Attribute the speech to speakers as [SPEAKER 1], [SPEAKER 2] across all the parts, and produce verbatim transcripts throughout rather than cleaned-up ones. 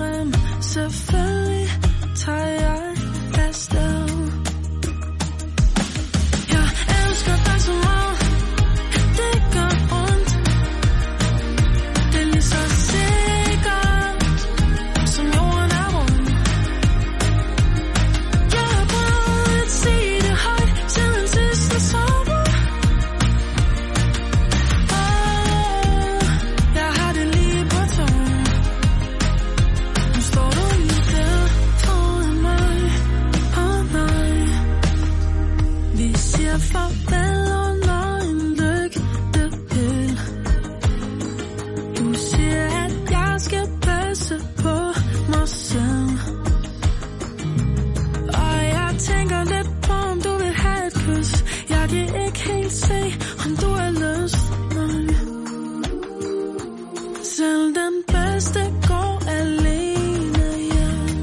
[SPEAKER 1] frem. Selvfølgelig tager jeg afsted. Jeg elsker dig så meget, at det gør ondt. Det er lige så sikkert, som jorden er rund. Jeg har prøvet at sige det højt siden sidste sommer. Åh, jeg har det lige på tungen. Nu står du lige der foran mig. Åh nej. Vi siger farvel under en lygtepæl. Du siger, at jeg skal passe på mig selv. Og jeg tænker lidt på, om du vil have et kys. Jeg kan ikke helt se, om du har lyst. Nej. Selv den bedste går alene hjem.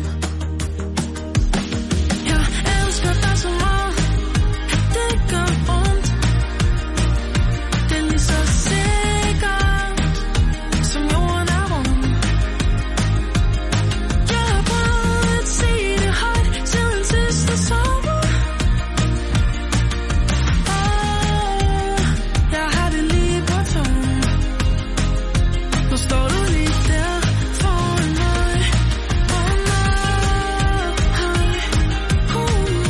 [SPEAKER 1] Jeg elsker dig så meget, at det gør ondt. Det er lige så sikkert, som jorden er rund. Jeg har prøvet at sige det højt siden sidste sommer. Åh, jeg har det lige på tungen. Nu står du lige der foran mig. Åh nej. Uh.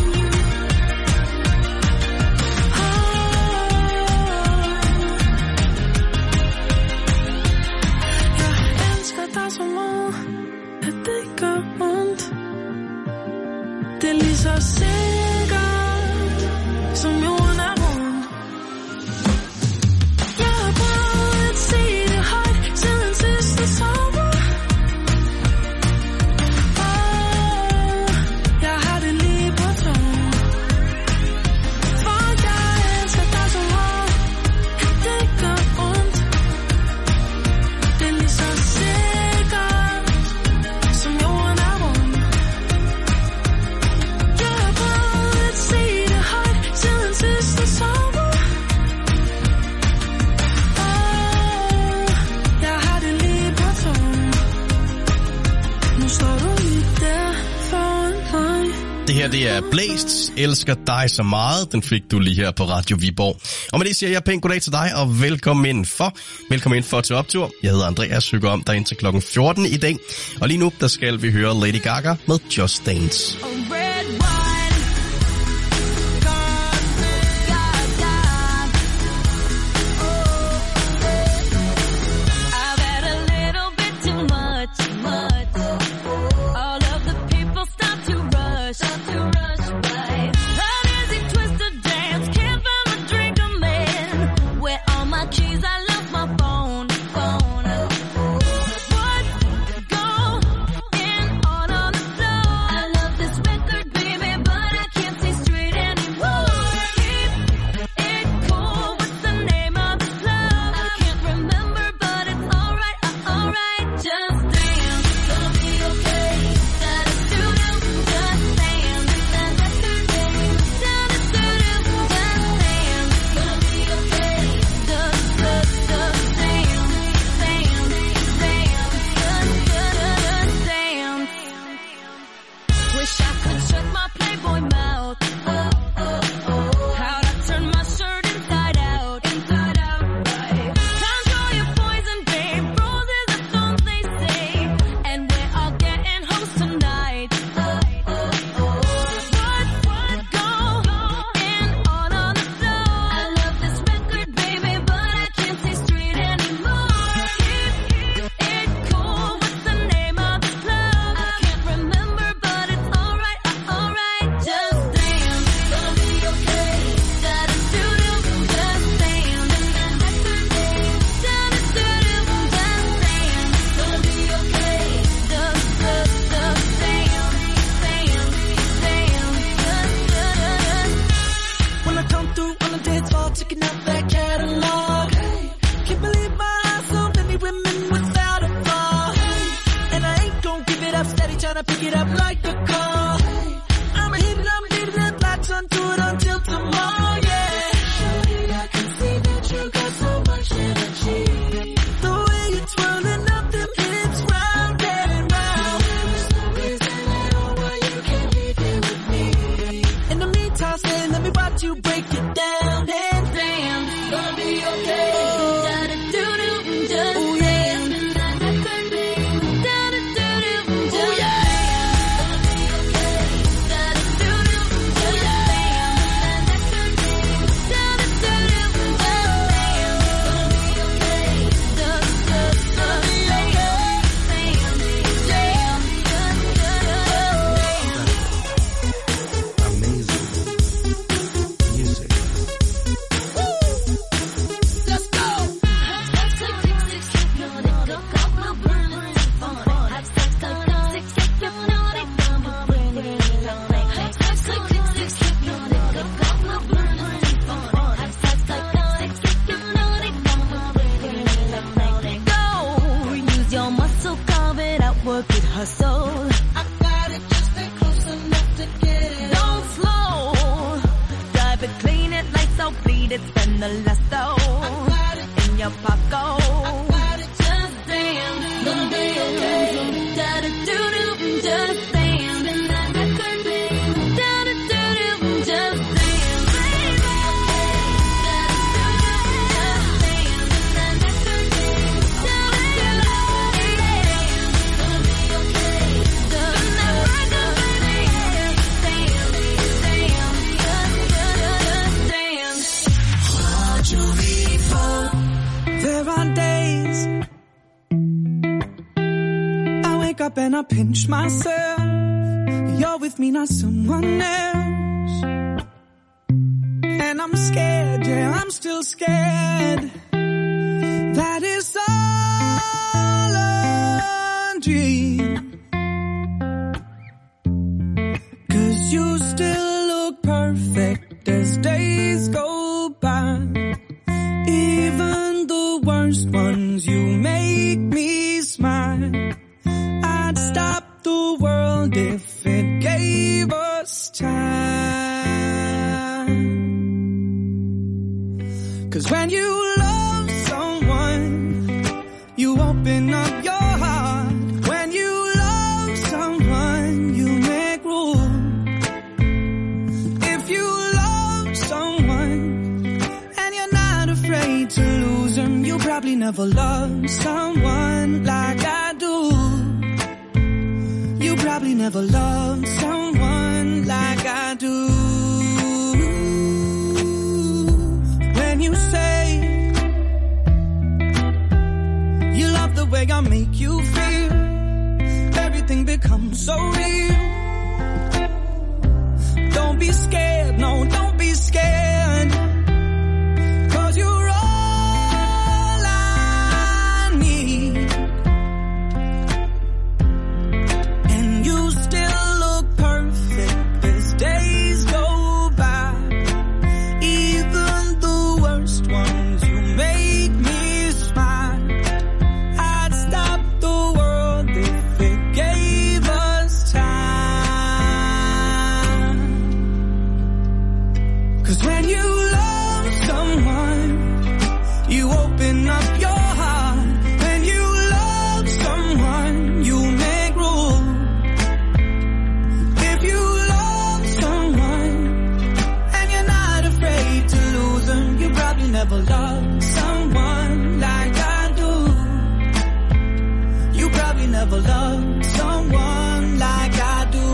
[SPEAKER 1] Jeg elsker dig så meget, at det gør ondt. Det er lige så sikkert, som jorden er rund. Jeg har prøvet at sige det højt siden sidste sommer. Åh, jeg har det lige på tungen. For jeg elsker dig så meget, at det gør ondt. Det er lige så sikkert, som jorden er rund. Jeg har prøvet at sige det højt siden sidste sommer. Åh, jeg har det lige på tungen. Nu står du lige der foran mig.
[SPEAKER 2] Det her, det er Blæst, elsker dig så meget. Den fik du lige her på Radio Viborg. Og med det siger jeg pænt goddag til dig, og velkommen ind for. Velkommen ind for til optur. Jeg hedder Andreas, hygger om dig indtil klokken fjorten i dag. Og lige nu, der skal vi høre Lady Gaga med Just Dance.
[SPEAKER 1] The way you're twirling up them hips round and round.
[SPEAKER 3] And I pinch myself. You're with me, not someone else. And I'm scared, yeah, I'm still scared. That is all a dream. 'Cause you still look perfect as days go by. Even the worst ones, you make me smile. I'd stop the world if it gave us time. 'Cause when you love someone, you open up your heart. When you love someone, you make room. If you love someone and you're not afraid to lose them, you probably never loved someone like I do. You probably never loved someone like I do. When you say you love the way I make you feel, everything becomes so real. Don't be scared, no, don't be scared. 'Cause you're all I need. Days go by, even the worst ones, you make me smile. I'd stop the world if it gave us time. 'Cause when you love someone, you open up your heart. When you love someone, you make room. If you you probably never loved someone like I do. You probably never loved someone like I do.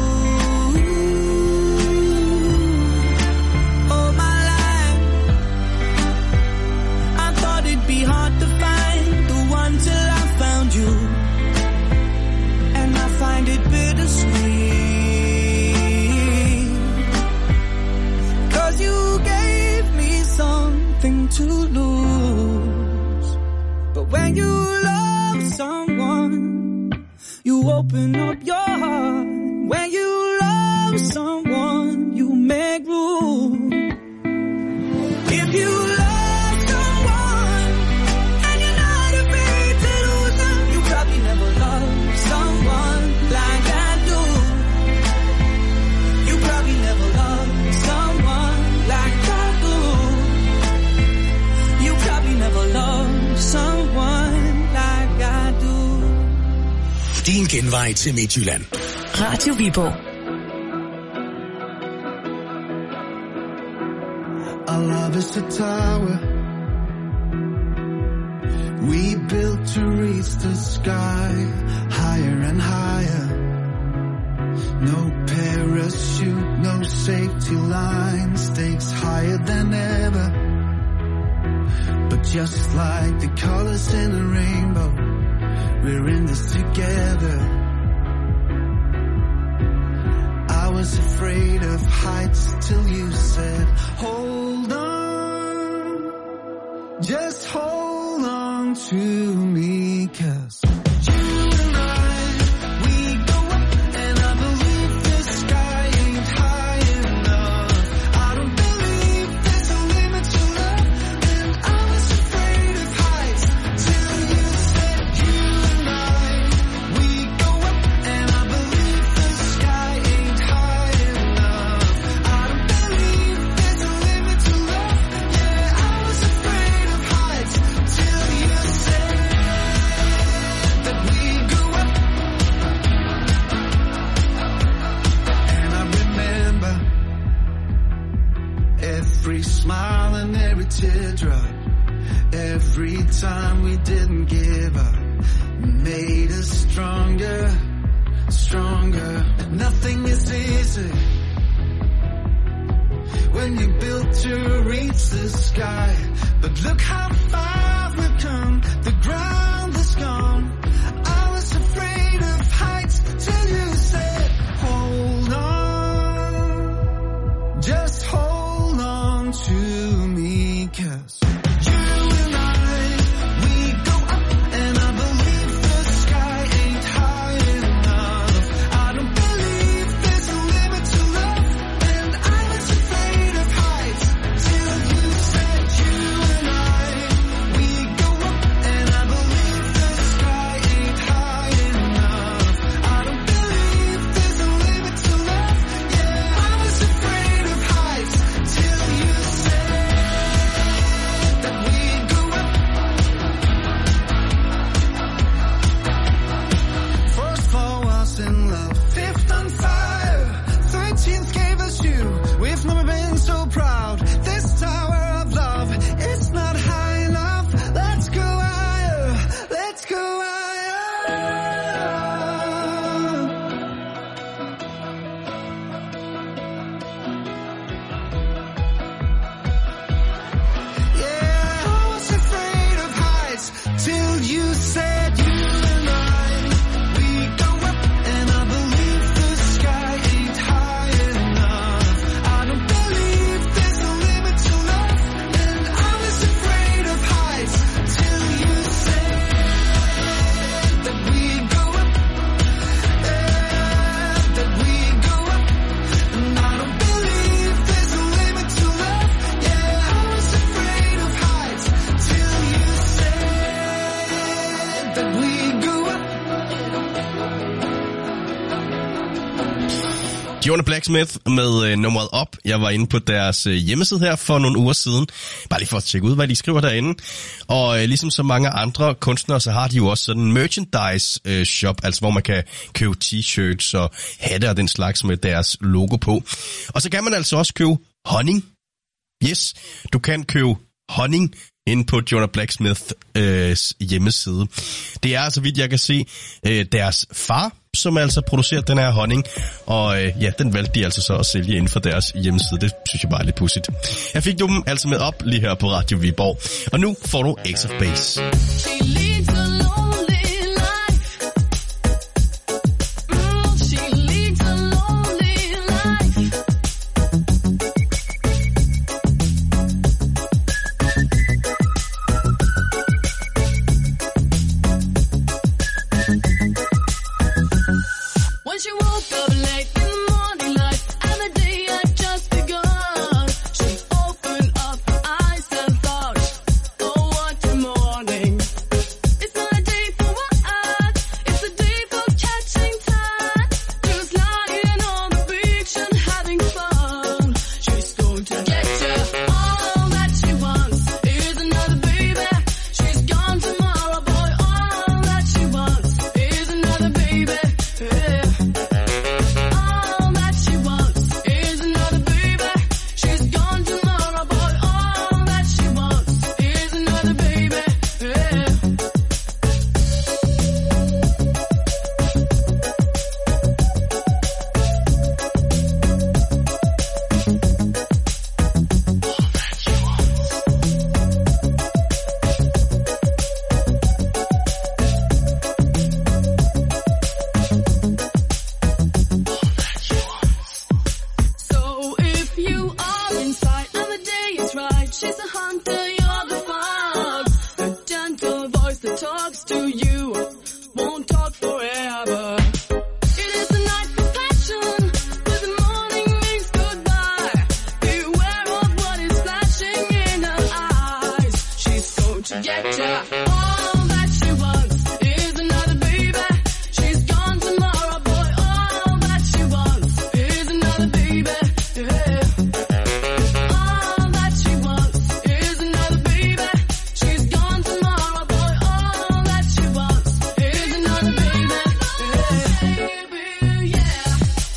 [SPEAKER 3] All my life, I thought it'd be hard to find the one till I found you. And I find it bittersweet. 'Cause you gave something to lose. But when you love someone, you open up your heart. When you love someone, you make room. If you love someone and you're not afraid to lose them, you probably never loved someone like I do. You probably never loved someone like I do. You probably never loved someone like I do.
[SPEAKER 4] Din genvej til Midtjylland.
[SPEAKER 5] Radio Viborg.
[SPEAKER 6] Our love is a tower
[SPEAKER 3] We built to reach the sky, higher and higher. No parachute, no safety line, stakes higher than ever. But just like the colors in a rainbow, we're in this together. I was afraid of heights till you said, hold on, just hold on to me, 'cause smile and every teardrop, every time we didn't give up, made us stronger, stronger. Nothing is easy when you build to reach the sky, but look how far we've come, the ground is gone. I was afraid of heights till you said, hold on, just hold on to me, 'cause you and I, we go up, and I believe the sky ain't high enough. I don't believe there's a limit to love, and I was afraid of heights till you said, you and I, we go up, and I believe the sky ain't high enough. I don't believe there's a limit to love. Yeah, I was afraid of heights till you in love, fifth on fire, thirteenth gave us you. We've never been so proud. This tower of love, it's not high enough. Let's go higher, let's go higher. Yeah, I was afraid of heights till you said you and I, we go up.
[SPEAKER 2] Jonah Blacksmith med øh, nummeret op. Jeg var inde på deres øh, hjemmeside her for nogle uger siden. Bare lige for at tjekke ud, hvad de skriver derinde. Og øh, ligesom så mange andre kunstnere, så har de jo også sådan en merchandise øh, shop, altså hvor man kan købe t-shirts og hatte og den slags med deres logo på. Og så kan man altså også købe honning. Yes, du kan købe honning inde på Jonah Blacksmiths øh, hjemmeside. Det er altså, vidt jeg kan se, øh, deres far, som altså producerer den her honning, og øh, ja, den valgte de altså så at sælge inden for deres hjemmeside. Det synes jeg bare er lidt pudsigt. Jeg fik du dem altså med op lige her på Radio Viborg, og nu får du Ace of Base.
[SPEAKER 1] It's not trajectory. All that she wants is another baby. She's gone tomorrow, boy. All that she wants is another baby. Yeah. All that she wants is another baby. She's gone tomorrow, boy. All that she wants is another baby. Yeah. Baby, yeah.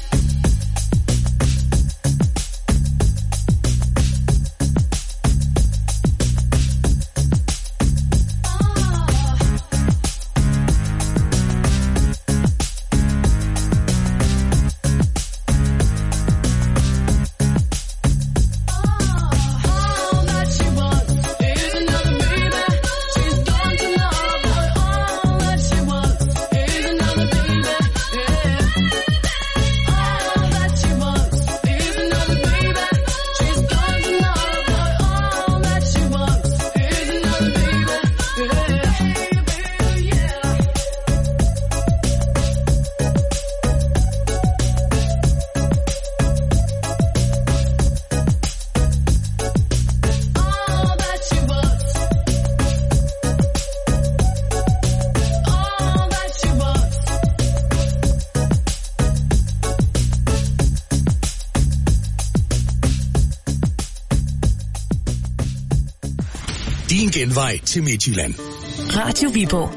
[SPEAKER 1] All that she wants is another baby. She's gone tomorrow, boy. All that she wants is another baby. Yeah. All that she wants is another baby. She's gone tomorrow, boy. All that she wants is another baby. Yeah. Yeah. All that she wants. All that she wants.
[SPEAKER 4] Din genvej til Midtjylland.
[SPEAKER 5] Radio Viborg.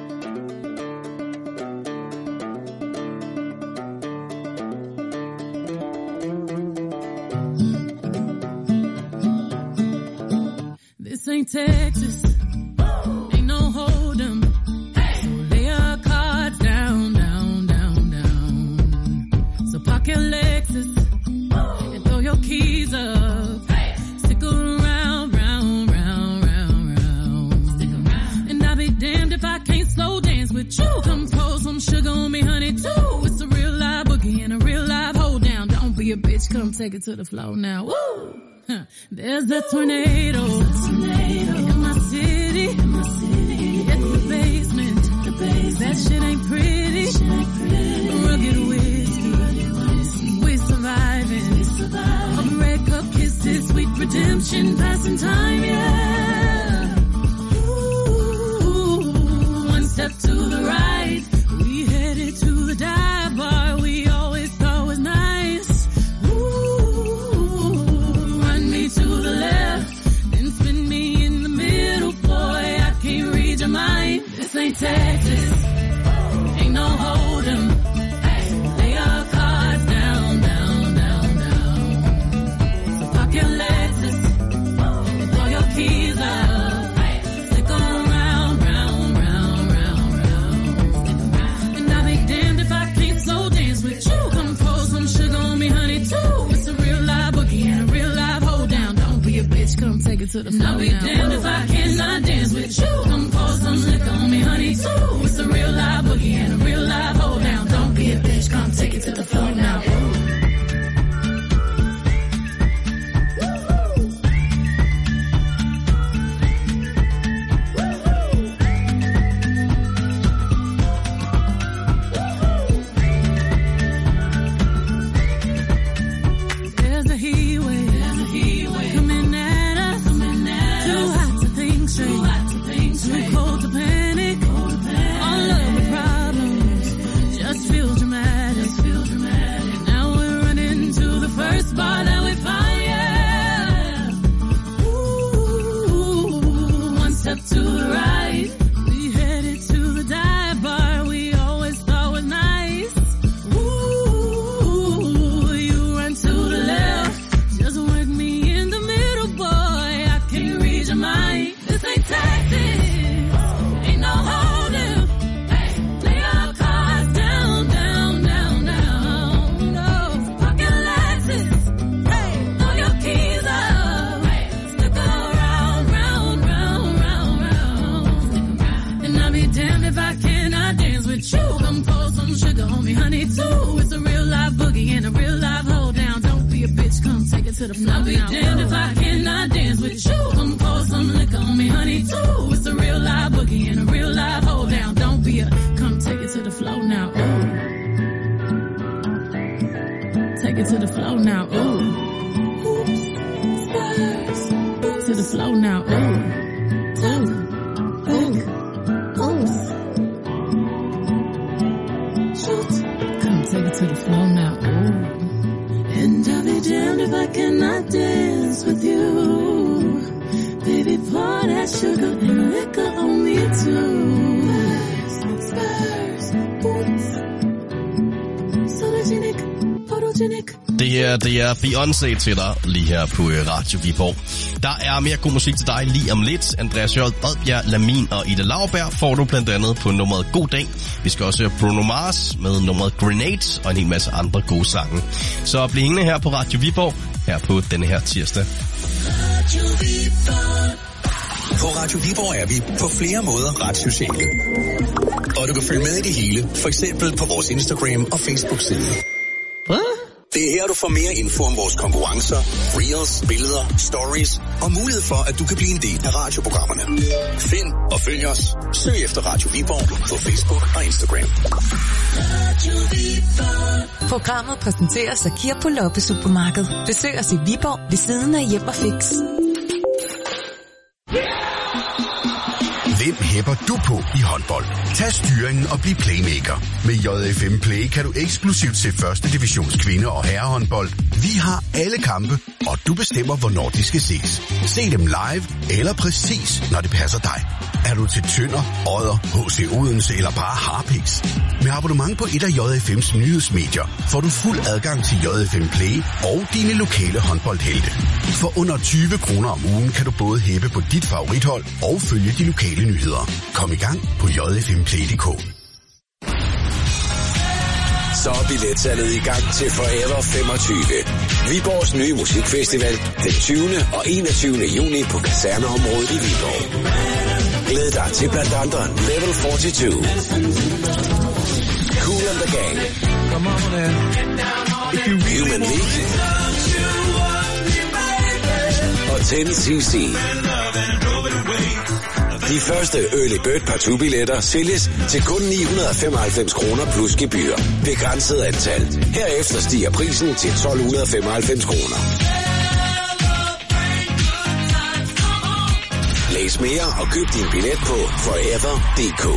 [SPEAKER 1] This ain't Texas. Ain't no hold'em. So lay your cards down, down, down, down. So park your Lexus and throw your keys up. Stick around, round, round, round, round. And I'll be damned if I can't slow dance with you. Come pour some sugar on me, honey, too. It's a real live boogie and a real live hold down. Don't be a bitch, come take it to the floor now. Woo! Huh. There's a tornado, in my city. It's the basement. That shit ain't pretty. Rugged whiskey. We surviving. All the red cup kisses, sweet redemption, passing time, yeah. Ooh, one step to the right. We headed to the dive bar we always thought was nice. Ooh, run me to the left, then spin me in the middle, boy. I can't read your mind. This ain't Texas, ain't no hold'em. Lay your cards down, down, down, down. So park your Lexus and throw your keys up. Stick around, round, round, round, round. And I'll be damned if I can't slow dance with you. Come pour some sugar on me, honey, too. It's a real live boogie and a real live hold down. Don't be a bitch, come take it to the floor. I'll be damned if I cannot dance with you. Come pour some liquor on me, honey, too. It's a real live boogie and a real live hold down. Don't be a bitch, come take it to the floor now. There's a heat wave, coming at us, too hot to think straight, too cold to panic. All of the problems just feel dramatic. Now we're running to the first bar that we find, yeah. Ooh, one step to the right. We headed to the dive bar we always thought was nice. Ooh, you run to the left, just work me in the middle, boy. I can't read your mind. This ain't Texas, ain't no hold'em. Lay your cards down, down, down, down. No, park your Lexus, throw your keys up. Stick around, round, round, round, round. And I'll be damned if I cannot dance with you. Come pour some sugar on me, honey, too. It's a real live boogie and a real live hold down. Don't be a bitch, come take it to the floor. I'll be damned if I cannot dance with you. Come pour some liquor on me, honey, too. It's a real live boogie and a real live hold down. Don't be a, come take it to the floor now. Ooh. Take it to the floor now. Ooh. Oops. Spurs. To the floor now. Ooh. Ooh.
[SPEAKER 5] to the floor now. Ooh. And I'll be damned if I cannot dance with you. Baby, pour that sugar and liquor on me too. Spurs, spurs, boots. Photogenic, photogenic.
[SPEAKER 2] Det her, det er Beyoncé til dig, lige her på Radio Viborg. Der er mere god musik til dig lige om lidt. Andreas Hjort, Oddbjerg, Lamin og Ida Lauberg får du blandt andet på nummeret God Dag. Vi skal også høre Bruno Mars med nummeret Grenade og en hel masse andre gode sange. Så bliv hængende her på Radio Viborg, her på denne her tirsdag.
[SPEAKER 4] Radio Viborg. På Radio Viborg er vi på flere måder ret sociale. Og du kan følge med i det hele, for eksempel på vores Instagram og Facebook-side.
[SPEAKER 2] Hvad?
[SPEAKER 4] Det er her, du får mere info om vores konkurrencer, reels, billeder, stories og mulighed for, at du kan blive en del af radioprogrammerne. Find og følg os. Søg efter Radio Viborg på Facebook og Instagram.
[SPEAKER 1] Radio Viborg.
[SPEAKER 6] Programmet præsenteres af Kirpo Loppe Supermarked. Besøg os i Viborg ved siden af Hjem og Fix.
[SPEAKER 7] Hvem hæpper du på i håndbold? Tag styringen og bliv playmaker. Med J F M Play kan du eksklusivt se første divisions kvinde- og herrehåndbold. Vi har alle kampe, og du bestemmer, hvornår de skal ses. Se dem live eller præcis, når det passer dig. Er du til Tønder, Odder, H C Odense eller bare Harpiks? Med abonnement på et af J F M's nyhedsmedier får du fuld adgang til J F M Play og dine lokale håndboldhelte. For under tyve kroner om ugen kan du både hæppe på dit favorithold og følge de lokale nyheder. Kom i gang på j f m play punktum d k.
[SPEAKER 4] Så er billetsalget i gang til Forever femogtyve. Viborgs nye musikfestival den tyvende og enogtyvende juni på kaserneområdet i Viborg. Glæd dig til blandt andre Level fireogfyrre, Kool and the Gang, Human League og ti C C. De første Early Bird Partout-billetter sælges til kun ni hundrede og femoghalvfems kroner plus gebyr. Begrænset antal. Herefter stiger prisen til tolv hundrede og femoghalvfems kroner. Læs mere og køb din billet på forever punktum d k.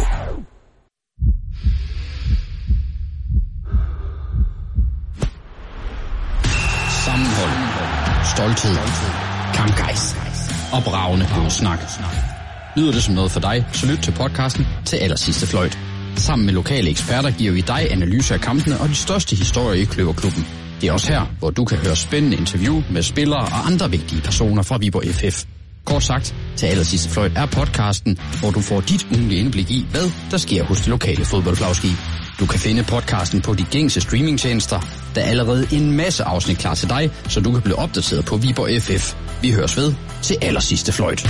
[SPEAKER 8] Sammenhold, stolthed, kampgejst og bravende blodsnak. Lyder det som noget for dig, så lyt til podcasten Til Allersidste Fløjt. Sammen med lokale eksperter giver vi dig analyser af kampene og de største historier i Kløverklubben. Det er også her, hvor du kan høre spændende interview med spillere og andre vigtige personer fra Viborg F F. Kort sagt, Til Allersidste Fløjt er podcasten, hvor du får dit ugenlige indblik i, hvad der sker hos det lokale fodboldflagskib. Du kan finde podcasten på de gængse streamingtjenester. Der er allerede en masse afsnit klar til dig, så du kan blive opdateret på Viborg F F. Vi høres ved Til Allersidste Fløjt.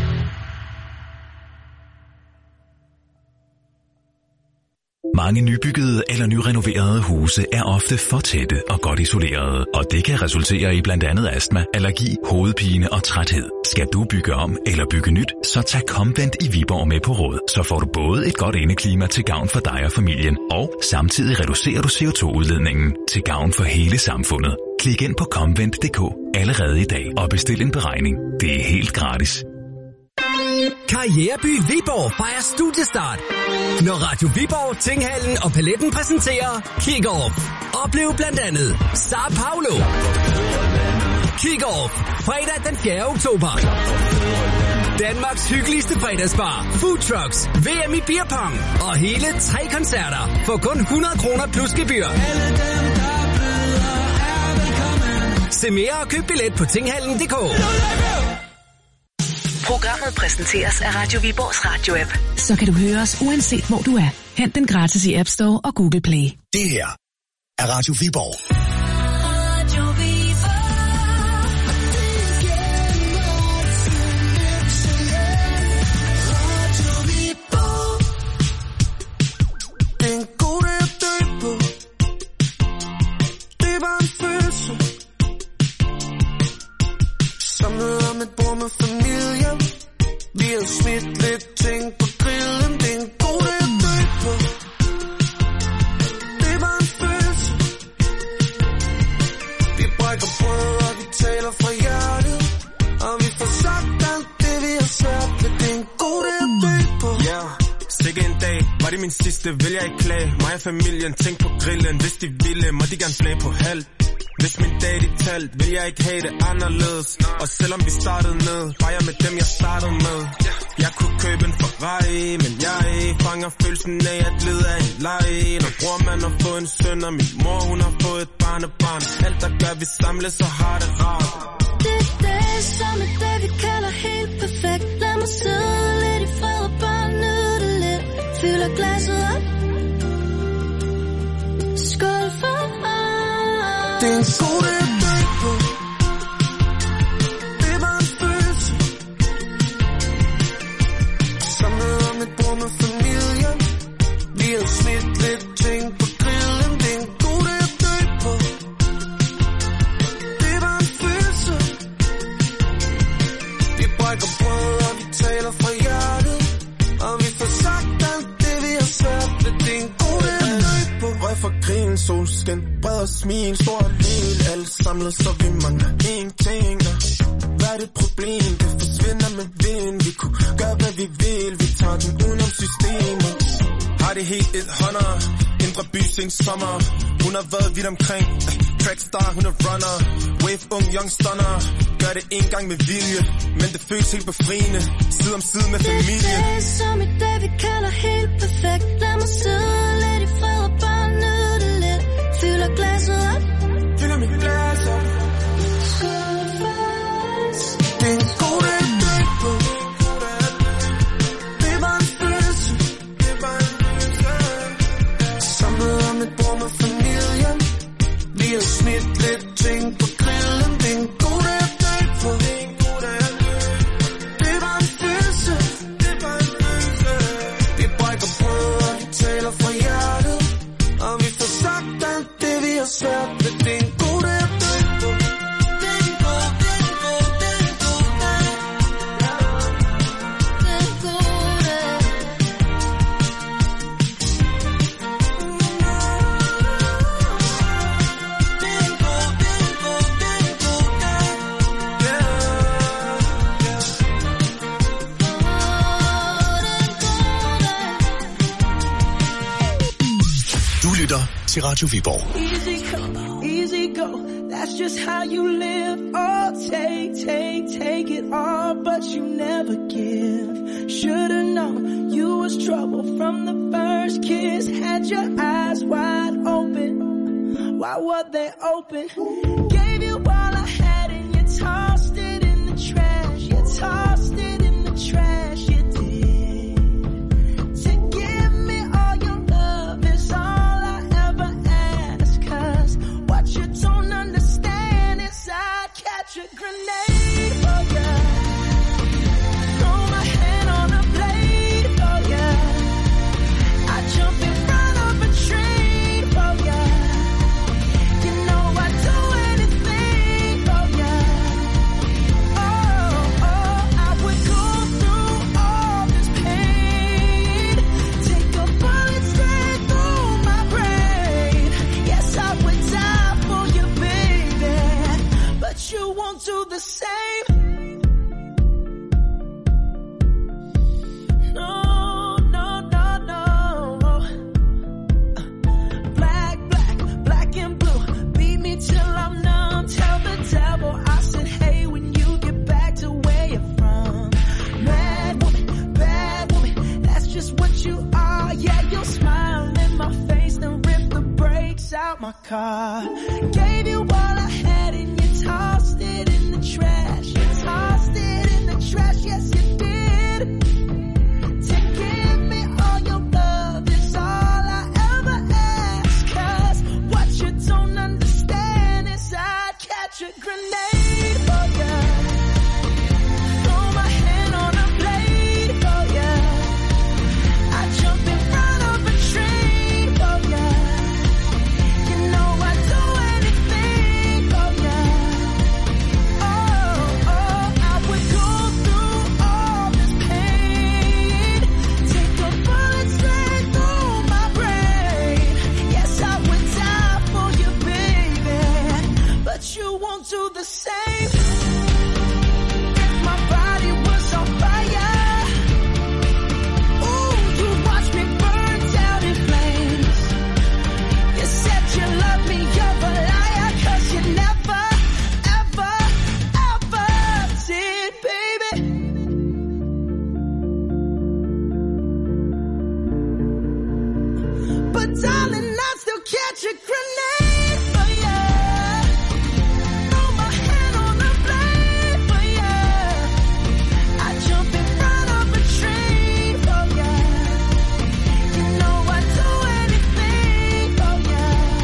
[SPEAKER 9] Mange nybyggede eller nyrenoverede huse er ofte for tætte og godt isolerede, og det kan resultere i blandt andet astma, allergi, hovedpine og træthed. Skal du bygge om eller bygge nyt, så tag Comvent i Viborg med på råd. Så får du både et godt indeklima til gavn for dig og familien, og samtidig reducerer du C O to udledningen til gavn for hele samfundet. Klik ind på comvent punktum d k allerede i dag og bestil en beregning. Det er helt gratis.
[SPEAKER 10] Karriereby Viborg fejrer studiestart. Når Radio Viborg, Tinghallen og Paletten præsenterer Kick-Off. Oplev blandt andet Sao Paulo. Kick-Off. Fredag den fjerde oktober. Danmarks hyggeligste fredagsbar. Food trucks, V M i beerpong og hele tre koncerter for kun hundrede kroner plus gebyr. Se mere og køb billet på tinghallen punktum d k.
[SPEAKER 6] Programmet præsenteres af Radio Viborgs radio-app.
[SPEAKER 11] Så kan du høre os uanset hvor du er. Hent den gratis i App Store og Google Play.
[SPEAKER 4] Det her er Radio Viborg.
[SPEAKER 1] Radio Viborg. Radio Viborg.
[SPEAKER 3] En god dag at dø på. Det var en følelse. Samlet om et bord med familie. Vi har smidt lidt ting på grillen. Det er en god dag at dø på. Det var en følelse. Vi brækker brød, og vi taler fra hjertet. Og vi får sagt alt det, vi har svært ved. Det er en god dag at dø på. Yeah.
[SPEAKER 12] Sikke en dag, var det min sidste, vil jeg ikke klage. Mig og familien, tænk på grillen. Hvis de ville, må de gerne flage på halv. Hvis min dag de talt, vil jeg ikke have det anderledes. Og selvom vi startede ned, var jeg med dem jeg startede med. Jeg kunne købe en Ferrari, men jeg fanger følelsen af at lede af en leje. Når bror man har fået en søn, og min mor hun har fået et barnebarn. Alt der gør vi samles og har det rart.
[SPEAKER 1] Det er dag som et dag vi kalder helt perfekt. Lad mig sidde lidt i fred og bare nyde det lidt. Fylder glasset op. Skål for
[SPEAKER 3] det er en god dag at dø på. Det var en følelse. Samlet om et bord med familien. Vi har smidt lidt ting på grillen. Det er en god dag at dø på. Det var en følelse. Vi brækker brød og vi taler fra hjertet. Og vi får sagt alt det vi har svært ved. Det er en god dag at dø på. Røg fra krigen, solskin, bred og smil, stor og lille. Alle samlet, så vi mangler ingenting. Hvad er det problem? Det forsvinder med vind. Vi kunne gøre hvad vi vil. Vi tager den udenom systemet. Har det helt et hånder. Indre by, sing sommer. Hun har været vidt omkring. Trackstar, hun er runner. Wave, ung, young stunner. Gør det en gang med vilje. Men det føles helt befriende. Side om side med familie.
[SPEAKER 1] Det er som et dag vi kalder helt perfekt. Lad mig sidde lidt i fred og bare nyde det lidt. Fylder glasset op.
[SPEAKER 3] Fylder mit glas op.
[SPEAKER 1] Skål for os.
[SPEAKER 3] Det er en god dag at dø på. Det var en følelse. Det var en følelse. Samlet om et bord med familien. Vi har smidt lidt ting på grillen. Det er en god dag at dø på. Det var en følelse. Det var en følelse. Vi brækker brød og vi taler fra hjertet. Og vi får sagt alt det vi har svært ved. Det er en god dag at dø på. Det er en god, det er en god, det er en god dag.
[SPEAKER 1] Det er en god dag.
[SPEAKER 3] Det er en god, det er en god, det er en god dag.
[SPEAKER 7] Du lytter til Radio Viborg.
[SPEAKER 5] Easy come, easy go, that's just how you live. Oh, take, take, take it all, but you never give. Should've known you was trouble from the first kiss. Had your eyes wide open, why were they open? Gave you all I had and you tossed it in the trash. You tossed it in the trash, you did. To give me all your love is all I ever ask. Cause what you don't understand is I'd catch a grenade for ya. Throw my hand on a blade for ya. I'd jump in front of a train for ya. You know I'd do anything for ya. Oh, oh, I would go through all this pain. Take a bullet straight through my brain. Yes, I would die for you, baby. But you won't do the same. No, no, no, no. Black, black, black and blue. Beat me till I'm numb. Tell the devil I said, hey, when you get back to where you're from. Mad woman, bad woman, that's just what you are. Yeah, you'll smile in my face, then rip the brakes out my car. Gave you all I had and you tossed it in the trash. You tossed it in the trash, yes you did. To give me all your love is all I ever ask. Cause what you don't understand is I'd catch a grenade for ya. Throw my hand on a blade for ya. I'd jump in front of a train for ya. You know I'd do anything for ya. Oh, oh, I would go through all
[SPEAKER 1] electric grenade for you. Throw my hand on the blade for you. I jump in front of a train for you. You know I'd do anything for you.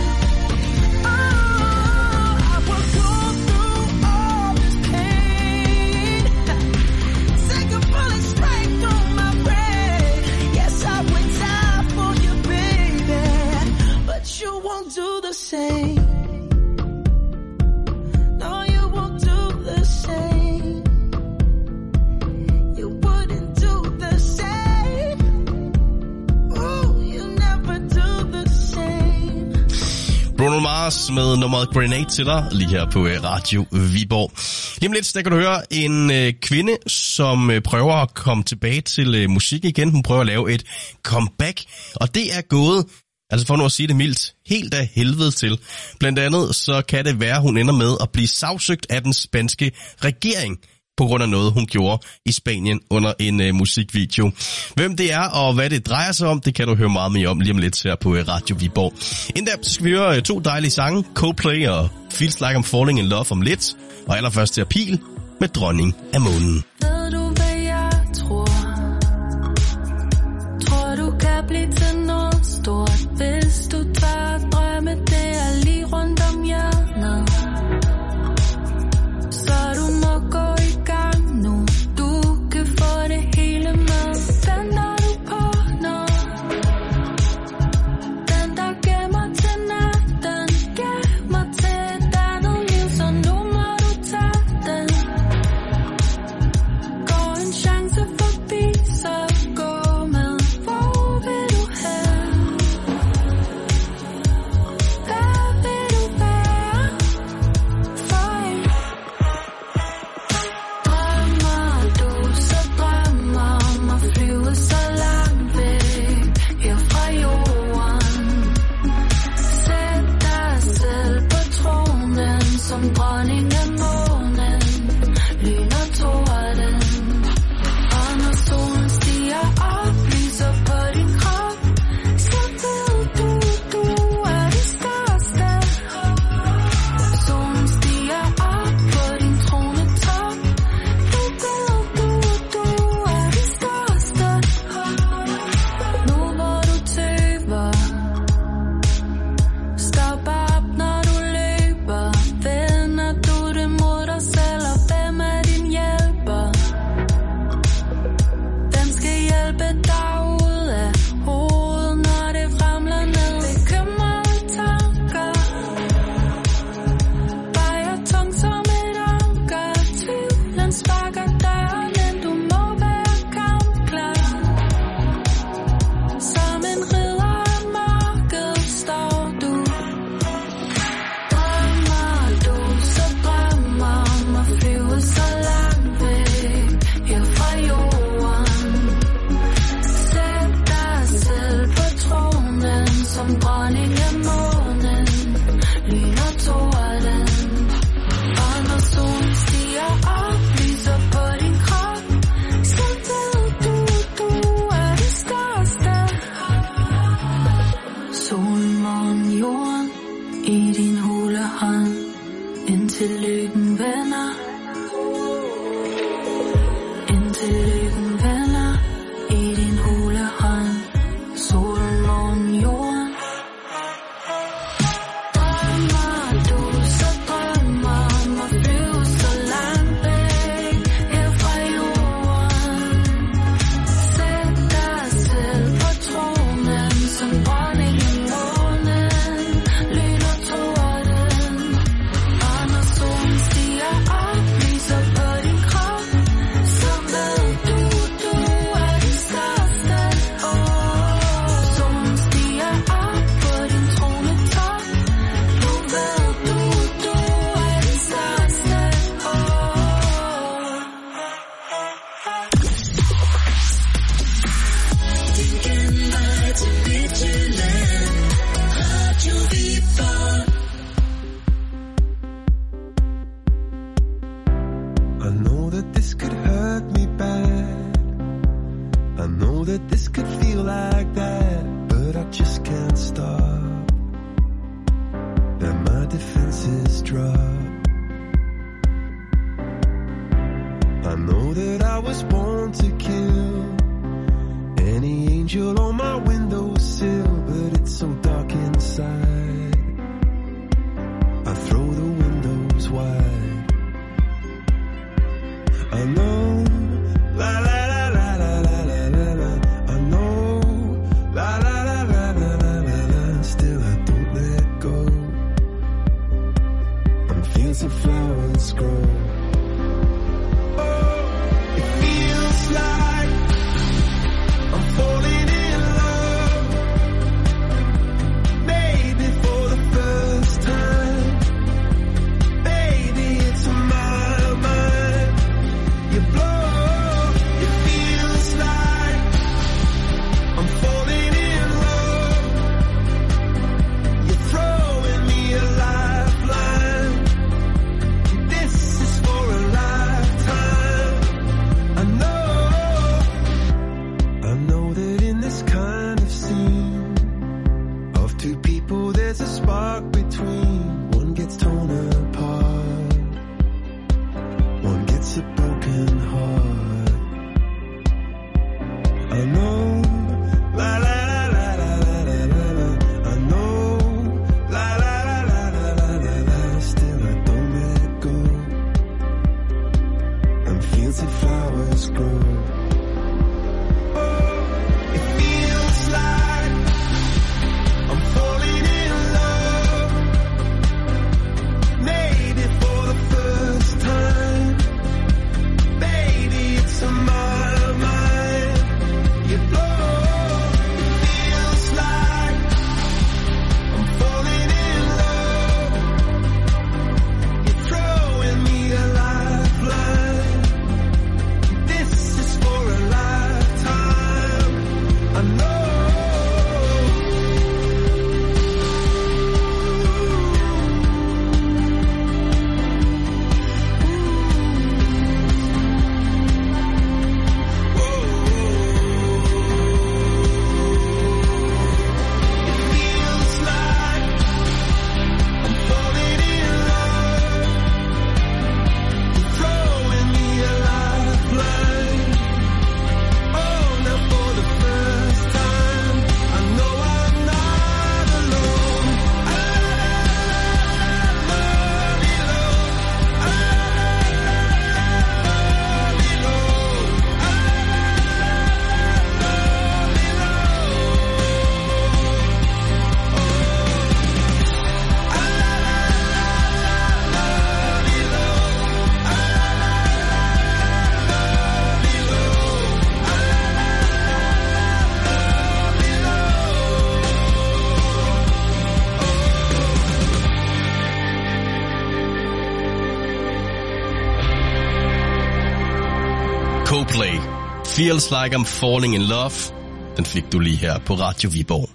[SPEAKER 1] Oh, I will go through all this pain. Take a bullet straight through my brain. Yes, I would die for you, baby, but you won't do the same. No, you won't do the same. You wouldn't do the same. Ooh, you never do the same.
[SPEAKER 2] Bruno Mars med nummeret Grenade til dig, lige her på Radio Viborg. Lige om lidt, der kan du høre en øh, kvinde, som øh, prøver at komme tilbage til øh, musik igen. Hun prøver at lave et comeback, og det er gået, altså for nu at sige det mildt, helt af helvede til. Blandt andet så kan det være, at hun ender med at blive sagsøgt af den spanske regering på grund af noget, hun gjorde i Spanien under en øh, musikvideo. Hvem det er og hvad det drejer sig om, det kan du høre meget mere om lige om lidt her på øh, Radio Viborg. Inden der skal vi høre øh, to dejlige sange, Coldplay og Feels Like I'm Falling in Love om lidt. Og allerførst til Pil med Dronning af Månen.
[SPEAKER 1] Ved du hvad jeg tror? Tror du kan blive til noget stort, hvis du tør drømme, det er lige rundt om hjørnet. Så du må gå i gang nu, du kan få det hele med. Venter du på noget? Den der gemmer til natten, gemmer til et andet liv, så nu må du tage den. Går en chance forbi, så gå med. Hvor vil du hen? Hvad vil du være? For en drømmer du, så drømmer om at flyve så langt væk her fra jorden. Sæt dig selv på tronen som dronning af månen. Lyn og torden. Og når solen stiger op, lyser på din krop, så ved du, du er det største. Solen stiger op på din tronetop, så ved du, du er det største. Nu hvor du tøver, stop op når du løber. Vender du det mod dig selv, og hvem er din hjælper? Den skal hjælpe dig ud af hovedet, når det ramler ned. Bekymrede tanker vejer tungt som et anker. Tvivlen sparker døren, men du må være kampklar. Som en ridder af mørket står du. Drømmer du, så drømmer om at flyve så langt væk her fra jorden. Sæt dig selv på tronen som dronning af månen. Lyn og torden. Og når solen stiger op, lyser på din krop, så ved du, du er det største. Solen, månen, jorden i din hule hånd, indtil lykken vender. Indtil lykken vender i din hule hånd. Solen, månen, jorden. Drømmer du, så drømmer om at flyve så langt væk her fra jorden. Sæt dig selv på tronen som dronning af månen. Lyn og torden. Og når solen stiger op, lyser på din krop, så ved du, du er det største. Solen stiger op på din tronetop, nu ved du, du er det største. Den genvej til Midtjylland, Radio Viborg.
[SPEAKER 3] I know that this could hurt me bad. I know that this could feel like that, but I just can't stop.
[SPEAKER 13] defenses drop. I know that I was born to kill any angel on my windowsill, but it's so dark inside. I throw the windows wide. I know, la la la la la la la la la. I know, la la la la la la la la. Still I don't let go. On fields of flowers grow. Oh, it feels like I'm falling in love. Maybe for the first time. Baby, it's in my mind. You blow, it feels like I'm falling in love. You're throwing me a lifeline. This is for a lifetime. I know, I know that in this kind of scene of two people there's a spark between. One gets torn apart, one gets a broken heart. I know, la la la la la la la la. I know, la la la la la la la la. Still I don't let go. And fields of flowers grow. Oh, it feels like I'm falling in love. Maybe for the first time. Baby, it's in my mind. You blow, it feels like I'm falling in love. You're throwing me a lifeline. This is for a lifetime. I know. Feels like I'm falling in love. You're throwing me a lifeline. Oh, now for the first time, I know I'm not alone. I love you, love. I love you, love. I
[SPEAKER 2] Coldplay, Feels Like I'm Falling in Love. Den fik du lige her på Radio Viborg.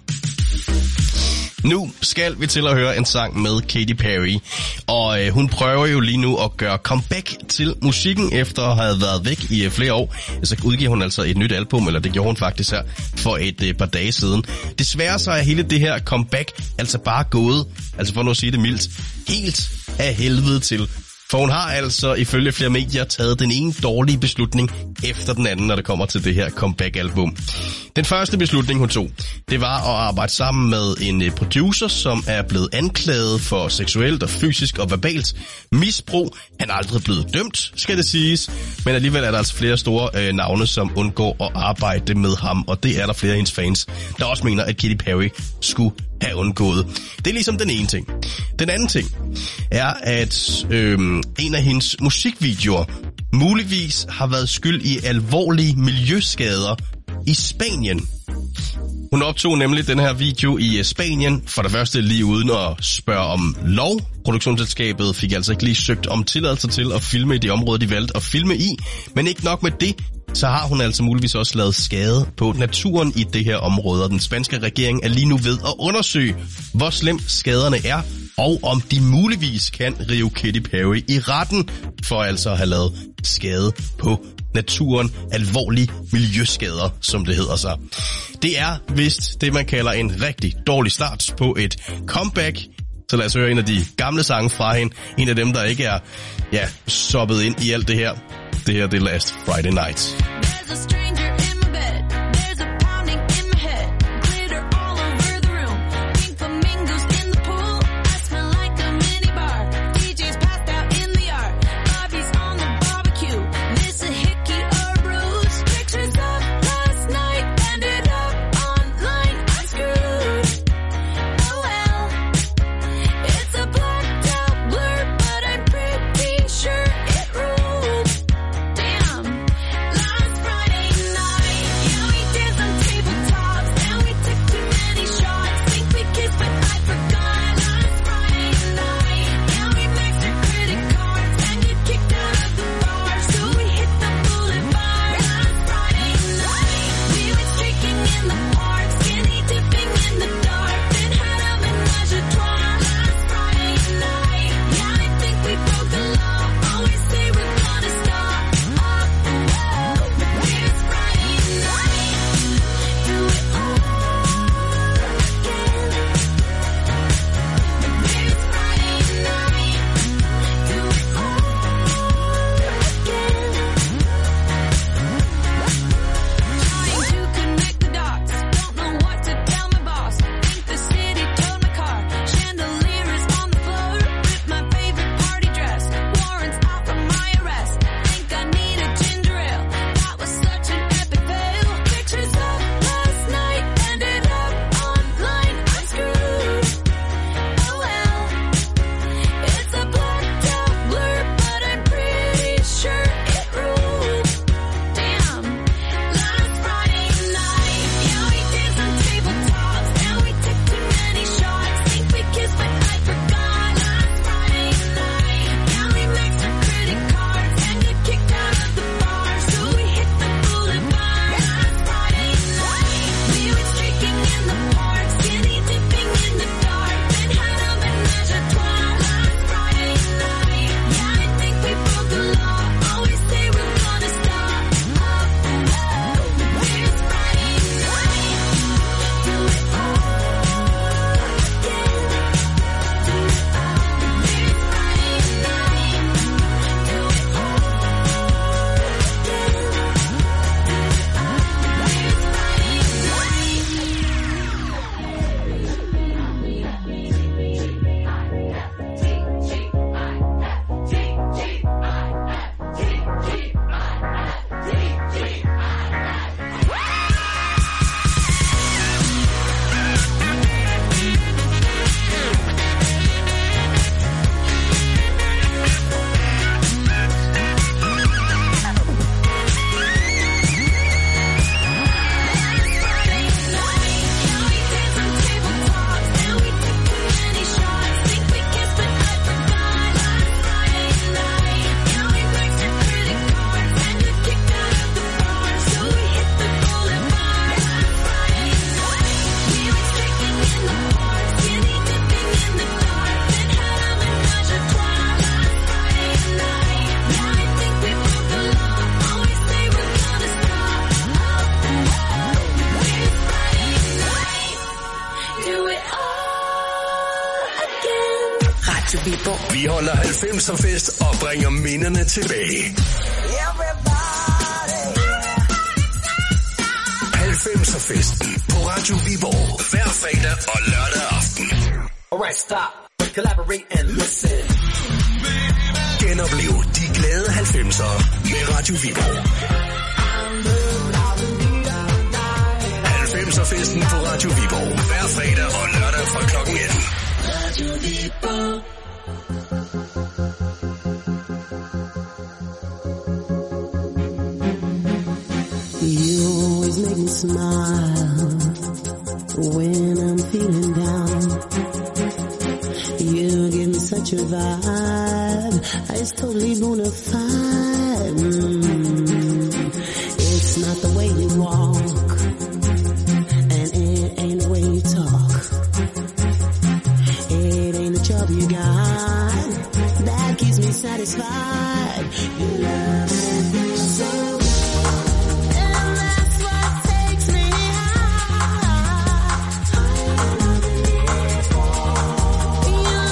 [SPEAKER 2] Nu skal vi til at høre en sang med Katy Perry, og øh, hun prøver jo lige nu at gøre comeback til musikken efter at have været væk i øh, flere år. Så udgiver hun altså et nyt album, eller det gjorde hun faktisk her for et øh, par dage siden. Desværre så er hele det her comeback altså bare gået, altså for nu at sige det mildt, helt af helvede til. For hun har altså ifølge flere medier taget den ene dårlige beslutning efter den anden, når det kommer til det her comeback-album. Den første beslutning, hun tog, det var at arbejde sammen med en producer, som er blevet anklaget for seksuelt og fysisk og verbalt misbrug. Han er aldrig blevet dømt, skal det siges, men alligevel er der altså flere store øh, navne, som undgår at arbejde med ham, og det er der flere af hendes fans, der også mener, at Katy Perry skulle have undgået. Det er ligesom den ene ting. Den anden ting er, at øh, en af hendes musikvideoer muligvis har været skyld i alvorlige miljøskader i Spanien. Hun optog nemlig den her video i Spanien, for det første lige uden at spørge om lov. Produktionsselskabet fik altså ikke lige søgt om tilladelse til at filme i det område, de valgte at filme i. Men ikke nok med det, så har hun altså muligvis også lavet skade på naturen i det her område. Og den spanske regering er lige nu ved at undersøge, hvor slemt skaderne er, og om de muligvis kan rive Katy Perry i retten for altså at have lavet skade på naturen, alvorlige miljøskader, som det hedder sig. Det er vist det, man kalder en rigtig dårlig start på et comeback. Så lad os høre en af de gamle sange fra hende. En af dem, der ikke er ja, soppet ind i alt det her. Det her, det er Last Friday Night.
[SPEAKER 4] Vi holder halvfemser-fest og bringer minderne tilbage. halvfemser-festen på Radio Viborg hver fredag og lørdag aften.
[SPEAKER 14] Alright, stop. Collaborate and listen.
[SPEAKER 4] Genoplev de glade halvfemser med Radio Viborg. halvfemser-festen på Radio Viborg hver fredag og lørdag fra klokken atten.
[SPEAKER 5] Radio Viborg.
[SPEAKER 15] You always make me smile when I'm feeling down. You give me such a vibe, it's totally bona fide. Mm. It's not the way you walk, and it ain't the way you talk. It ain't the job you got that keeps me satisfied. You love me so. You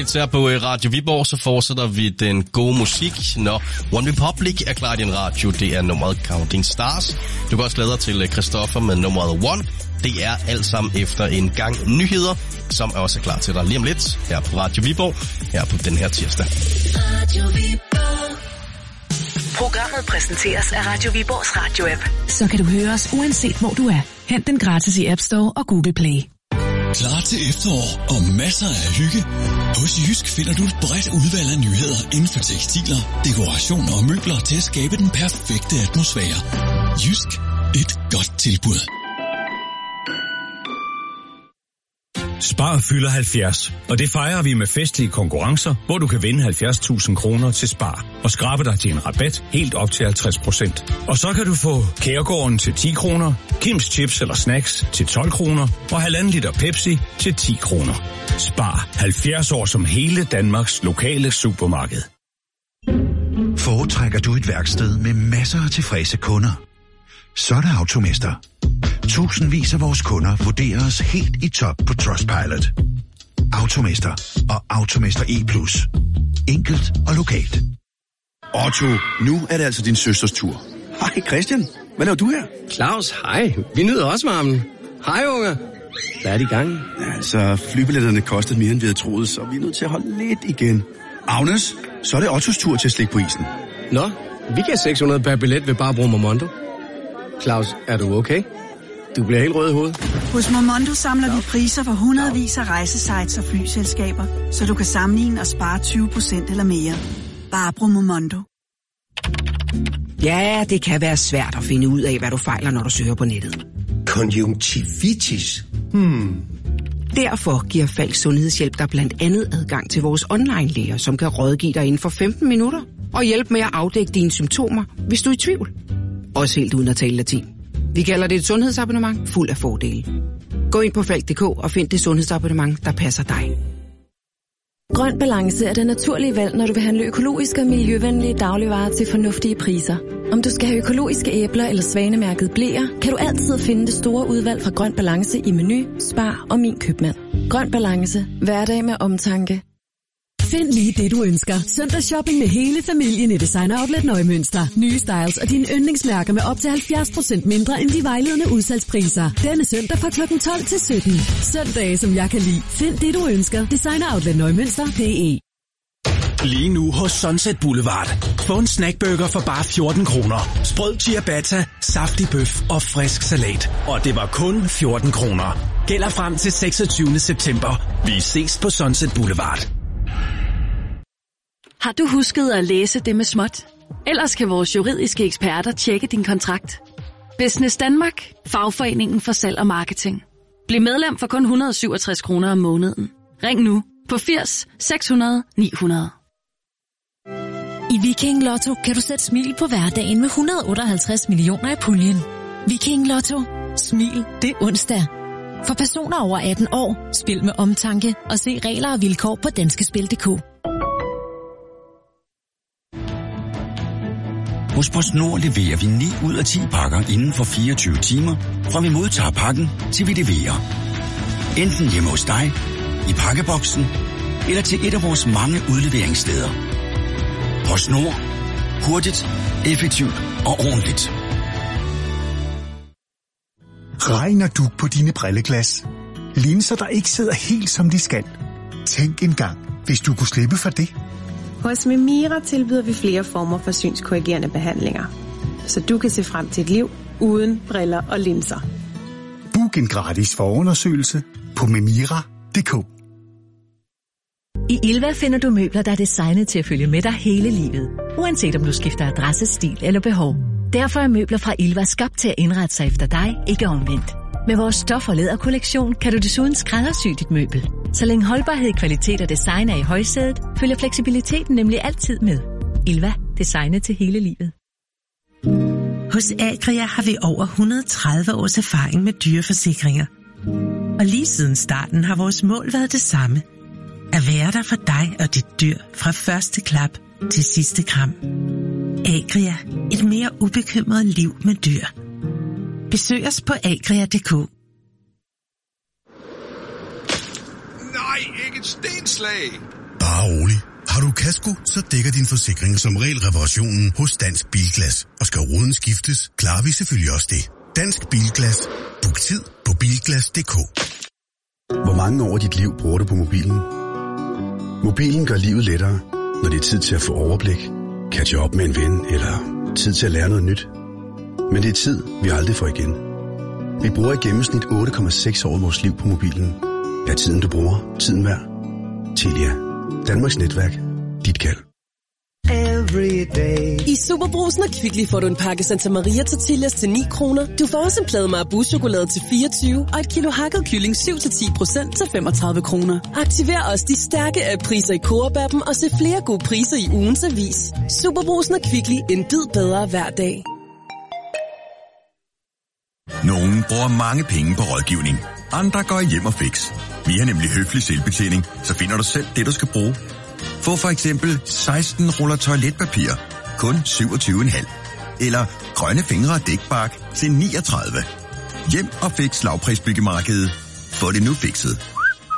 [SPEAKER 2] Lidt her på Radio Viborg, så fortsætter vi den gode musik, når One Republic er klar i din radio. Det er nummeret Counting Stars. Du kan også glæde dig til Christoffer med nummeret One. Det er alt sammen efter en gang nyheder, som er også klar til dig lige om lidt her på Radio Viborg, her på den her tirsdag.
[SPEAKER 6] Radio Viborg. Programmet præsenteres af Radio Viborgs radio-app.
[SPEAKER 11] Så kan du høre os uanset hvor du er. Hent den gratis i App Store og Google Play.
[SPEAKER 16] Klar til efterår og masser af hygge? Hos Jysk finder du et bredt udvalg af nyheder inden for tekstiler, dekorationer og møbler til at skabe den perfekte atmosfære. Jysk. Et godt tilbud.
[SPEAKER 17] Spar fylder halvfjerds, og det fejrer vi med festlige konkurrencer, hvor du kan vinde halvfjerds tusind kroner til Spar og skrabe dig til en rabat helt op til halvtreds procent. Og så kan du få Kærgården til ti kroner, Kims Chips eller Snacks til tolv kroner og halvanden liter Pepsi til ti kroner. Spar. halvfjerds år som hele Danmarks lokale supermarked.
[SPEAKER 7] Foretrækker du et værksted med masser af tilfredse kunder? Så er det Automester. Tusindvis af vores kunder vurderer os helt i top på Trustpilot. Automester og Automester E plus. Enkelt og lokalt.
[SPEAKER 18] Otto, nu er det altså din søsters tur. Hej Christian, hvad laver du her?
[SPEAKER 19] Claus, hej. Vi nyder også varmen. Hej unger. Hvad er det i gang?
[SPEAKER 18] Ja, altså, flybilletterne kostede mere end vi havde troet, så vi er nødt til at holde lidt igen. Agnes, så er det Ottos tur til at slikke på isen.
[SPEAKER 19] Nå, vi kan seks hundrede per billet ved bare bruge Momondo. Claus, er du okay? Du bliver helt rød i hovedet.
[SPEAKER 20] Hos Momondo samler vi priser for hundredvis af rejsesites og flyselskaber, så du kan sammenligne og spare tyve procent eller mere. Bare brug Momondo.
[SPEAKER 21] Ja, det kan være svært at finde ud af, hvad du fejler, når du søger på nettet.
[SPEAKER 22] Konjunktivitis? Hmm.
[SPEAKER 21] Derfor giver Falk Sundhedshjælp dig blandt andet adgang til vores online-læger, som kan rådgive dig inden for femten minutter og hjælpe med at afdække dine symptomer, hvis du er i tvivl. Også helt uden at tale latin. Vi kalder det et sundhedsabonnement fuld af fordele. Gå ind på falk punktum d k og find det sundhedsabonnement, der passer dig.
[SPEAKER 23] Grøn Balance er det naturlige valg, når du vil handle økologiske og miljøvenlige dagligvarer til fornuftige priser. Om du skal have økologiske æbler eller svanemærket bleer, kan du altid finde det store udvalg fra Grøn Balance i Meny, Spar og Min Købmand. Grøn Balance. Hverdag med omtanke.
[SPEAKER 24] Find lige det, du ønsker. Søndagsshopping med hele familien i Designer Outlet Nøgmønster. Nye styles og dine yndlingsmærker med op til halvfjerds procent mindre end de vejledende udsalgspriser. Denne søndag fra klokken tolv til sytten. Søndage, som jeg kan lide. Find det, du ønsker. Designer Outlet Nøgmønster punktum d e.
[SPEAKER 10] Lige nu hos Sunset Boulevard. Få en snackburger for bare fjorten kroner. Sprød ciabatta, saftig bøf og frisk salat. Og det var kun fjorten kroner. Gælder frem til seksogtyvende september. Vi ses på Sunset Boulevard.
[SPEAKER 25] Har du husket at læse det med småt? Ellers kan vores juridiske eksperter tjekke din kontrakt. Business Danmark, fagforeningen for salg og marketing. Bliv medlem for kun et hundrede og syvogtres kroner om måneden. Ring nu på firs seks hundrede ni hundrede.
[SPEAKER 26] I Viking Lotto kan du sætte smil på hverdagen med et hundrede og otteoghalvtreds millioner i puljen. Viking Lotto. Smil det onsdag. For personer over atten år, spil med omtanke og se regler og vilkår på danskespil punktum d k.
[SPEAKER 27] Hos PostNord leverer vi ni ud af ti pakker inden for fireogtyve timer, fra vi modtager pakken til vi leverer. Enten hjemme hos dig, i pakkeboksen eller til et af vores mange udleveringssteder. PostNord. Hurtigt, effektivt og ordentligt.
[SPEAKER 28] Regner du på dine brilleglas? Linser, der ikke sidder helt som de skal? Tænk engang, hvis du kunne slippe for det.
[SPEAKER 29] Hos Memira tilbyder vi flere former for synskorrigerende behandlinger, så du kan se frem til et liv uden briller og linser.
[SPEAKER 28] Book en gratis forundersøgelse på memira punktum d k.
[SPEAKER 30] I Ilva finder du møbler, der er designet til at følge med dig hele livet, uanset om du skifter adresse, stil eller behov. Derfor er møbler fra Ilva skabt til at indrette sig efter dig, ikke omvendt. Med vores stof- og læderkollektion kan du desuden skræddersy dit møbel. Så længe holdbarhed, kvalitet og design er i højsædet, følger fleksibiliteten nemlig altid med. Ilva. Designet til hele livet.
[SPEAKER 31] Hos Agria har vi over et hundrede og tredive års erfaring med dyreforsikringer. Og lige siden starten har vores mål været det samme. At være der for dig og dit dyr fra første klap til sidste kram. Agria. Et mere ubekymret liv med dyr. Besøg os på agria punktum d k.
[SPEAKER 32] Nej, ikke et stenslag!
[SPEAKER 7] Bare rolig. Har du kasko, så dækker din forsikring som regel reparationen hos Dansk Bilglas. Og skal ruden skiftes, klarer vi selvfølgelig også det. Dansk Bilglas. Book tid på bilglas punktum d k.
[SPEAKER 18] Hvor mange år af dit liv bruger du på mobilen? Mobilen gør livet lettere, når det er tid til at få overblik, catche op med en ven eller tid til at lære noget nyt. Men det er tid, vi aldrig får igen. Vi bruger i gennemsnit otte komma seks år af vores liv på mobilen. Er tiden, du bruger, tiden værd? Telia. Danmarks netværk. Dit kald.
[SPEAKER 1] I Superbrugsen og Kvickly får du en pakke Santa Maria tortillas til ni kroner. Du får også en plade Marabou-chokolade til fireogtyve og et kilo hakket kylling syv til ti procent til femogtredive kroner. Aktiver også de stærke app-priser i Coop-appen og se flere gode priser i ugens avis. Superbrugsen og Kvickly. En bid bedre hver dag.
[SPEAKER 2] Nogen bruger mange penge på rådgivning. Andre går hjem og fix. Vi har nemlig høflig selvbetjening, så finder du selv det, du skal bruge. Få for eksempel seksten ruller toiletpapir, kun syvogtyve komma fem. Eller grønne fingre og dækbark til niogtredive. Hjem og fix lavprisbyggemarkedet. Få det nu fikset.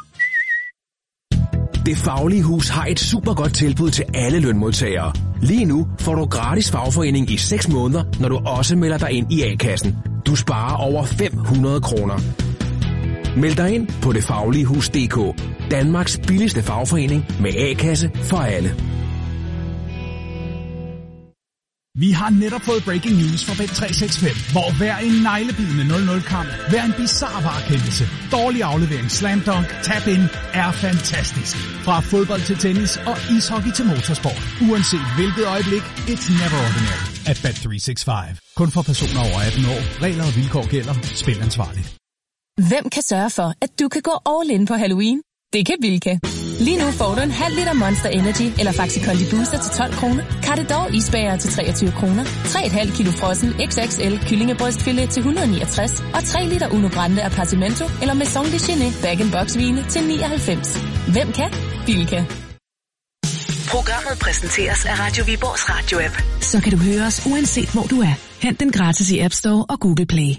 [SPEAKER 10] Det Faglige Hus har et super godt tilbud til alle lønmodtagere. Lige nu får du gratis fagforening i seks måneder, når du også melder dig ind i A-kassen. Du sparer over fem hundrede kroner. Meld dig ind på det faglige hus punktum d k. Danmarks billigste fagforening med A-kasse for alle.
[SPEAKER 3] Vi har netop fået breaking news fra Bet tre seks fem, hvor hver en neglebidende nul nul-kamp, hver en bizarre varekendelse, dårlig aflevering, slam dunk, tap-in er fantastisk. Fra fodbold til tennis og ishockey til motorsport. Uanset hvilket øjeblik, it's never ordinary at Bet tre seks fem. Kun for personer over atten år. Regler og vilkår gælder. Spil ansvarligt.
[SPEAKER 26] Hvem kan sørge for, at du kan gå all in på Halloween? Det kan Bilka. Lige nu får du en halv liter Monster Energy eller Faxi Kondi Booster til tolv kroner, Cartedor isbager til treogtyve kroner, tre komma fem kilo frossen X X L kyllingebrystfilet til et hundrede og niogtres og tre liter Uno Grande Appartamento eller Maison de Chine bag-in-box vine til nioghalvfems. Hvem kan? Bilka.
[SPEAKER 24] Programmet præsenteres af Radio Viborgs radio-app. Så kan du høre os uanset hvor du er. Hent den gratis i App Store og Google Play.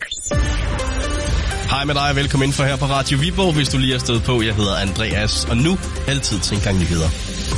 [SPEAKER 4] Hej med dig og velkommen ind for her på Radio Viborg, hvis du lige er stået på. Jeg hedder Andreas, og nu altid til en gang nyheder.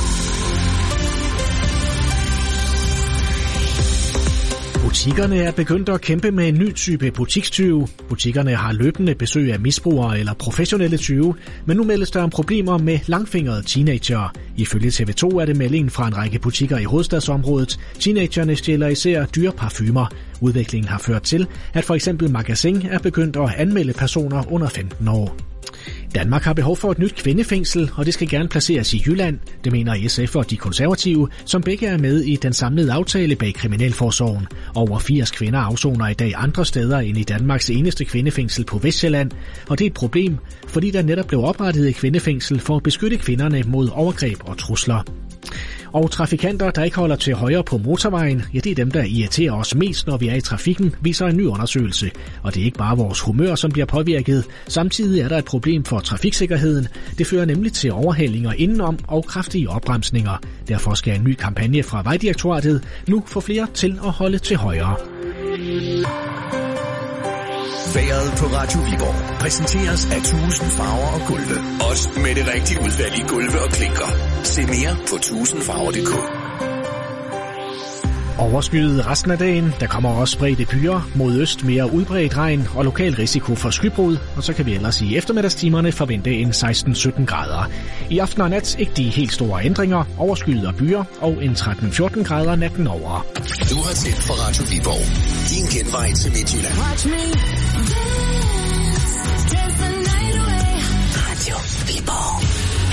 [SPEAKER 5] Butikkerne er begyndt at kæmpe med en ny type butikstyve. Butikkerne har løbende besøg af misbrugere eller professionelle tyve, men nu meldes der om problemer med langfingrede teenagere. Ifølge T V to er det meldingen fra en række butikker i hovedstadsområdet. Teenagerne stjæler især dyre parfumer. Udviklingen har ført til, at for eksempel Magasin er begyndt at anmelde personer under femten år. Danmark har behov for et nyt kvindefængsel, og det skal gerne placeres i Jylland. Det mener S F og de konservative, som begge er med i den samlede aftale bag Kriminalforsorgen. Over firs kvinder afsoner i dag andre steder end i Danmarks eneste kvindefængsel på Vestsjælland, og det er et problem, fordi der netop blev oprettet et kvindefængsel for at beskytte kvinderne mod overgreb og trusler. Og trafikanter, der ikke holder til højre på motorvejen, ja, det er dem, der irriterer os mest, når vi er i trafikken, viser en ny undersøgelse. Og det er ikke bare vores humør, som bliver påvirket. Samtidig er der et problem for trafiksikkerheden. Det fører nemlig til overhalinger indenom og kraftige opbremsninger. Derfor skal en ny kampagne fra Vejdirektoratet nu få flere til at holde til højre.
[SPEAKER 8] Vejret på Radio Viborg præsenteres af tusind farver og gulve. Også med det rigtige udvalg i gulve og klinker. Se mere på tusind farver punktum d k.
[SPEAKER 5] Overskyet resten af dagen. Der kommer også spredte byer. Mod øst mere udbredt regn og lokal risiko for skybrud. Og så kan vi ellers i eftermiddagstimerne forvente en seksten til sytten grader. I aften og nat ikke de helt store ændringer. Overskyet og byer og en tretten til fjorten grader natten over.
[SPEAKER 8] Du har tændt for Radio Viborg. Din genvej til Midtjylland. Radio Viborg.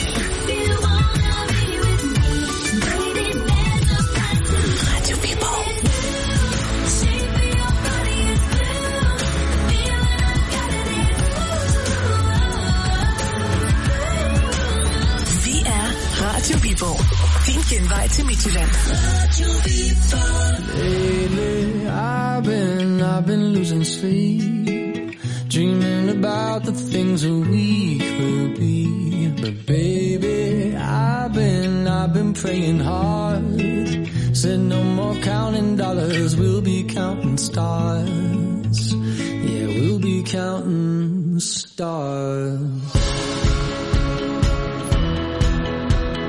[SPEAKER 24] Radio Viborg. Din genvej til Midtjylland.
[SPEAKER 9] Lately, I've been, I've been losing sleep, dreaming about the things that we could be. But baby, I've been, I've been praying hard. Said no more counting dollars, we'll be counting stars. Yeah, we'll be counting stars.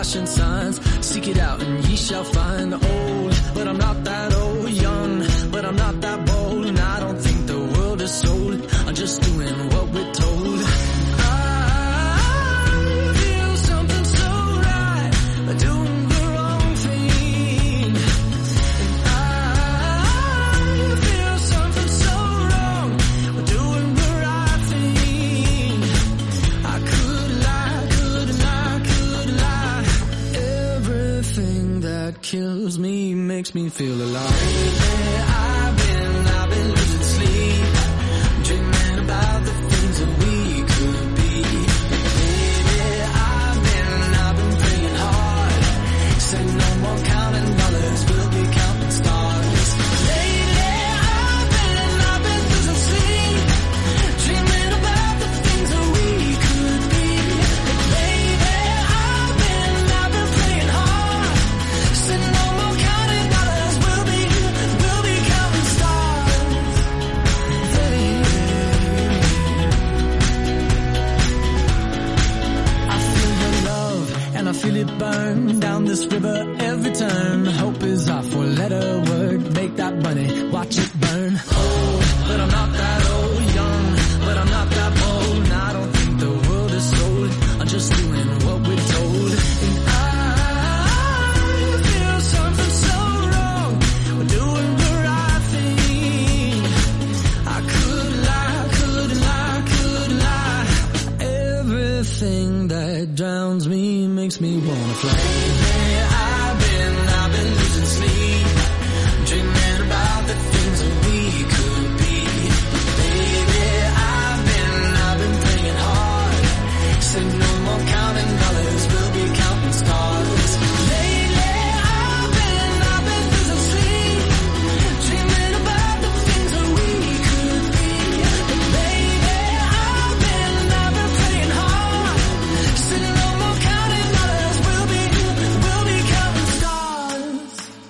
[SPEAKER 9] flashing signs. Seek it out and ye shall find. Old, but I'm not that old. Young, but I'm not that bold. And I don't think the world is sold. I'm just doing what we're told. I feel something so right, doing the wrong thing. And I feel something so wrong, doing the right thing. I could lie, could lie, could lie. Everything that kills me makes me feel alive. I've been, I've been losing sleep, dreaming about the things that we could be. Baby, I've been, I've been praying hard. Said no more counting dollars, we'll be counting stars. Lately, I've been, I've been losing sleep, dreaming about the things that we could be. Baby, I've been, I've been praying hard. Said no more counting dollars, we'll be, we'll be counting stars. I feel the love and I feel it burn down this river every turn. Hope is our four-letter word. Make that money, watch it burn. Old, but I'm not that old. Young, but I'm not that bold. And I don't think the world is sold. I'm just doing what we're told. And I feel something so wrong. We're doing the right thing. I could lie, could lie, could lie. Everything that drowns me makes me wanna fly. I've been, I've been losing sleep, dreaming about the things that we could be. Baby, I've been, I've been praying hard. Said no more counting dollars, we'll be counting stars. Lately, I've been, I've been losing sleep, dreaming about the things that we could be. Baby, I've been, I've been praying hard. Said no more counting dollars, we'll be, we'll be counting stars.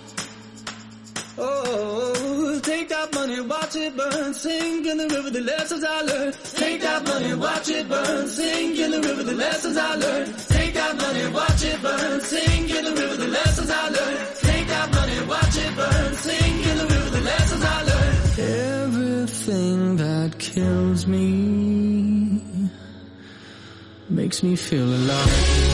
[SPEAKER 9] Oh, take that money, watch it burn, sink in the river, the lessons I learned. Take that money, watch it burn, sink in the river, the lessons I learned. Take that money, watch it burn, sink in the river, the lessons I learned. Take that money, watch it burn, sink in the river, the lessons I learned. Everything that kills me makes me feel alive.